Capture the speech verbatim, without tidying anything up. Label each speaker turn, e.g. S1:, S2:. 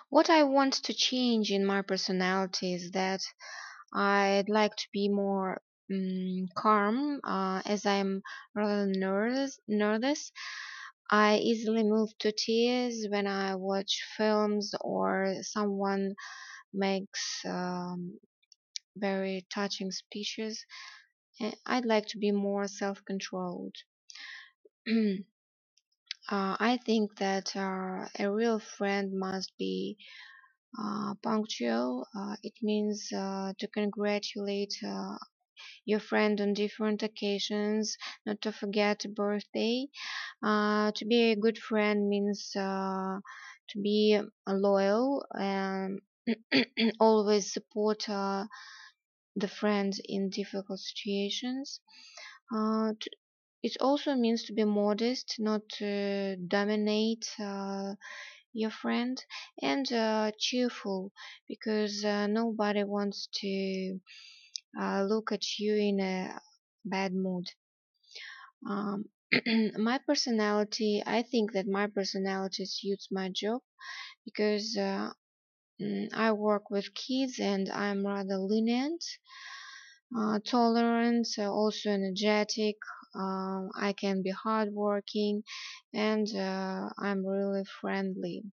S1: What I want to change in my personality is that I'd like to be more um, calm, uh, as I'm rather nervous. Nervous. I easily move to tears when I watch films or someone makes um, very touching speeches. Eh, I'd like to be more self-controlled. uh, I think that uh, a real friend must be uh, punctual. Uh, it means uh, to congratulate uh, your friend on different occasions, not to forget a birthday. Uh, to be a good friend means uh, to be uh, loyal and always support uh, the friend in difficult situations. Uh, to, it also means to be modest, not to dominate uh, your friend, and uh, cheerful, because uh, nobody wants to uh, look at you in a bad mood. Um, my personality, I think that my personality suits my job because uh, mm, I work with kids and I'm rather lenient, uh, tolerant, uh, also energetic. Um, I can be hardworking, and uh, I'm really friendly.